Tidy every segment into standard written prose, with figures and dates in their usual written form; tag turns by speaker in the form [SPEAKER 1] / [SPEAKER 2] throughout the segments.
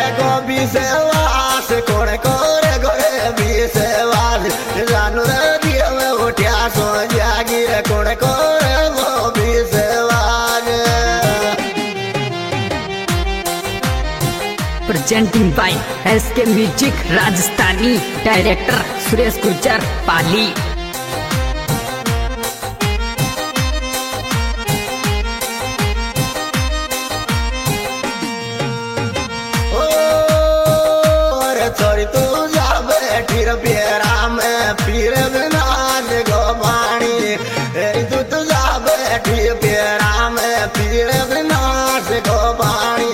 [SPEAKER 1] को विश्वास कोण करे गोरे विश्वास जानू रे दिए में उठ्या सो जागी रे कोण करे वो विश्वास।
[SPEAKER 2] Presenting by SK music Rajasthani director Suresh Gurjar Pali.
[SPEAKER 1] छोरी तू जा बैठी रे प्यारा में पीर विनाश गो पानी तू जा बैठी प्यारा में पीर विनाश गो पानी।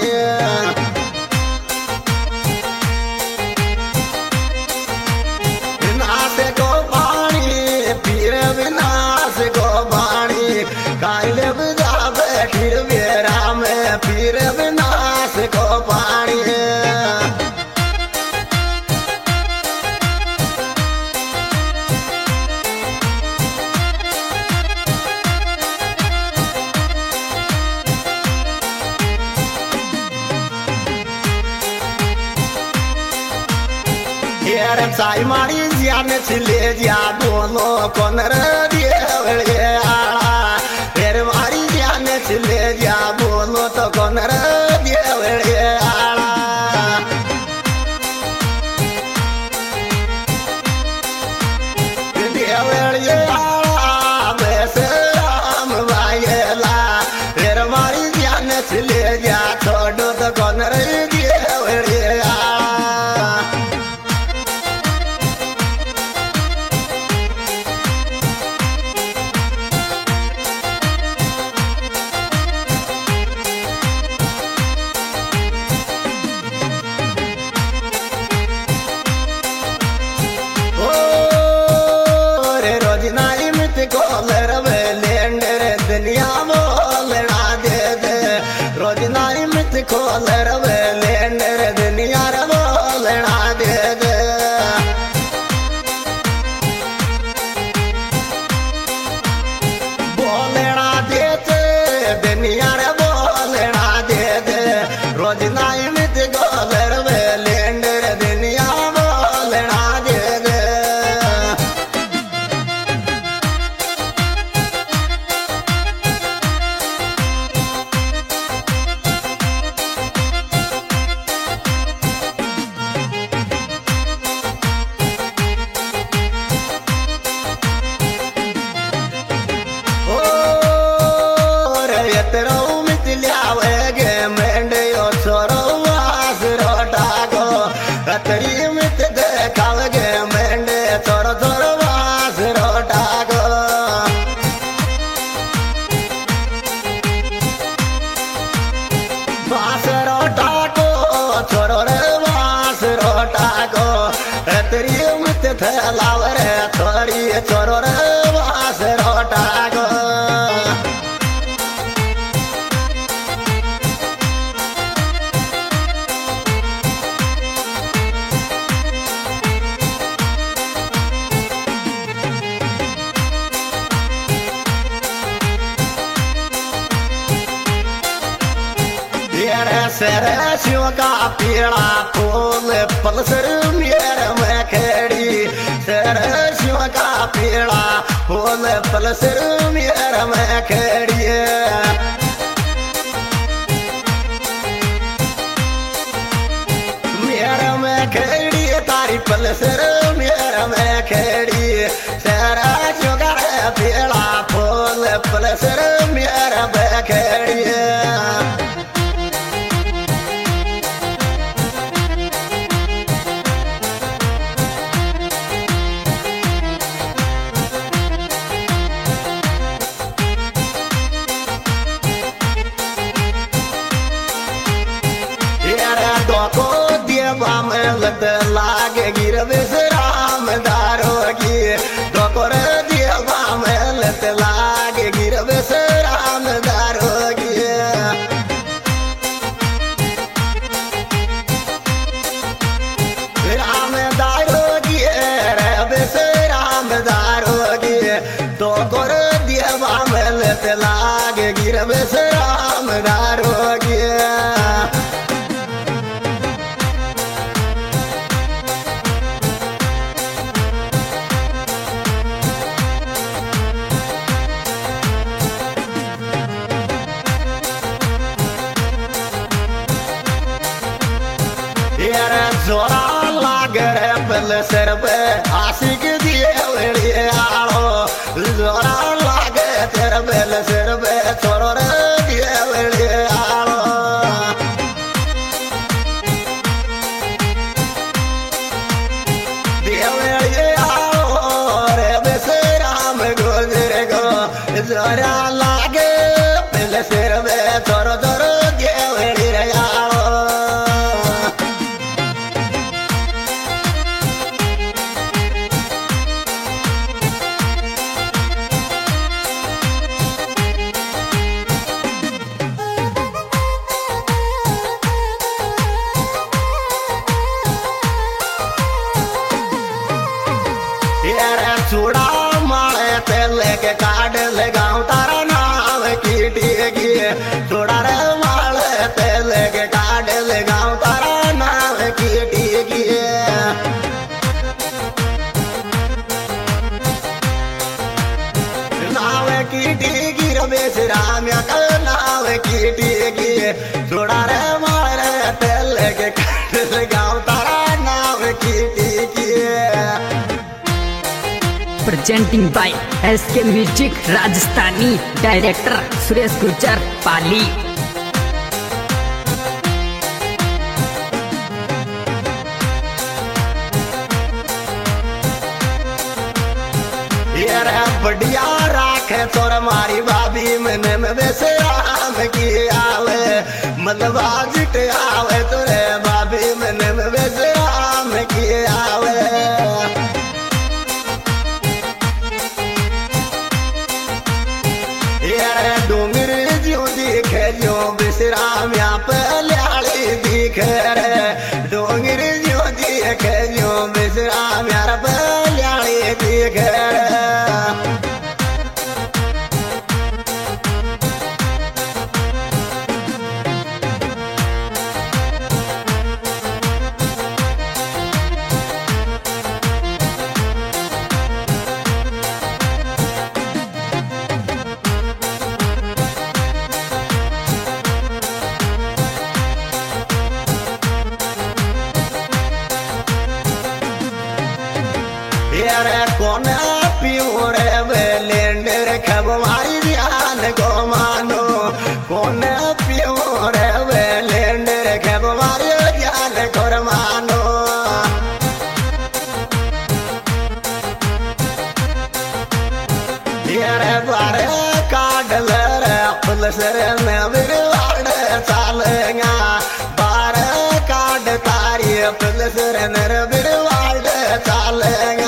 [SPEAKER 1] विनाश गो पानी पीर विनाश गो पानी काले जा बैठी रे प्यारा में पीर विनाश गो पानी। साई मारी जान छिले जा दोनों कोन दिए आला फिर मारी जान छिले जा बोलो तो कोन दिए आला। दिए आला वैसे राम भाईला फिर मारी जान छिले जा छोड़ो तो कोन दिए आला। कोलर वेलेंडर दुनिया बोलना दे दे रोज नाई मित कोलर वेलेंडर दुनिया बोलना दे दे। बोलना देते दुनिया बोलना दे दे रोज नाई मित कोलर वेलेंडर दुनिया बोलना दे दे। तरी मित देखावगे मेंढे थोड़ा थोड़ा वास रोटागो। वास रोटागो छोड़ो रे वास रोटागो तरी मित थलावरे थोड़ी छोड़ो रे वास रोटागो। सरसियों का पीड़ा फूल पलसर मेरे में खेड़ी सरसियों का पीड़ा फूल पलसर मेरे में खेड़ी। मेरे में खेड़ी तारी पलसर मेरे में खेड़ी सरसियों का पीड़ा फूल पलसर मेरे में खेड़ी। लागे गिर विश्राम दारोगी डोकर दिया में लागे गिर विश्राम दारोगी। राम दारोगी रे विश्राम दारोगी डोकर दिया में लागे गिर विश्राम दारोगी। जोरा लागे रे पल सिर पे आशिक दिए वेड़ी आलो जोरा लागे तेरे पल सिर पे छोरो रे दिए वेड़ी आलो दिए वेड़ी आलो रे बेसराम गुजर गो जोरा लागे पल सिर पे छोरो छोरो दिए वेड़ी आलो चूड़ा माले तेल के काट लगाऊं तारा नाम कीटी की चूड़ा रे माले तेल के काट लगाऊं तारा नाम कीटी की नाव कीटी की रमेश राम का नाव कीटी की चूड़ा रे माले तेल के काट लगाऊं तारा नाम कीटी की
[SPEAKER 2] presenting by SK music Rajasthani director Suresh Gurjar Pali.
[SPEAKER 1] ये बढ़िया राखे तोर मारी भाभी मैंने में बेसराम की आवे मतलब आज आवे तोरे भाभी मैंने में बेसराम की आवे डोंगर जो दिखे जो विश्राम यहाँ पे लियाली दिखे रे डोंगर जो दिखे जो विश्राम यहाँ पे लियाली दिखे रे कौन प्योरे वेलेंडर खब मारी ध्यान को मानो कौन प्योरे वेलेंडर खब मारी ध्यान को मानो यारे बारे काडल रे पुलसर में बिरवाड़ चालेगा बारे काड तारी पुलसर नर बिरवाड़ चालेगा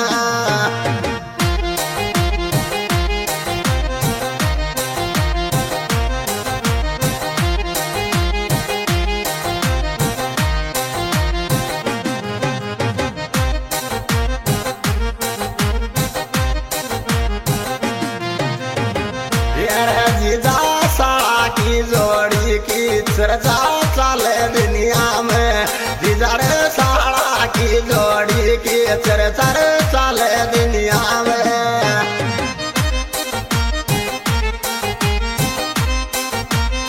[SPEAKER 1] जोड़ी की चर्चा चले दुनिया में जिधर साड़ा की जोड़ी की चर्चा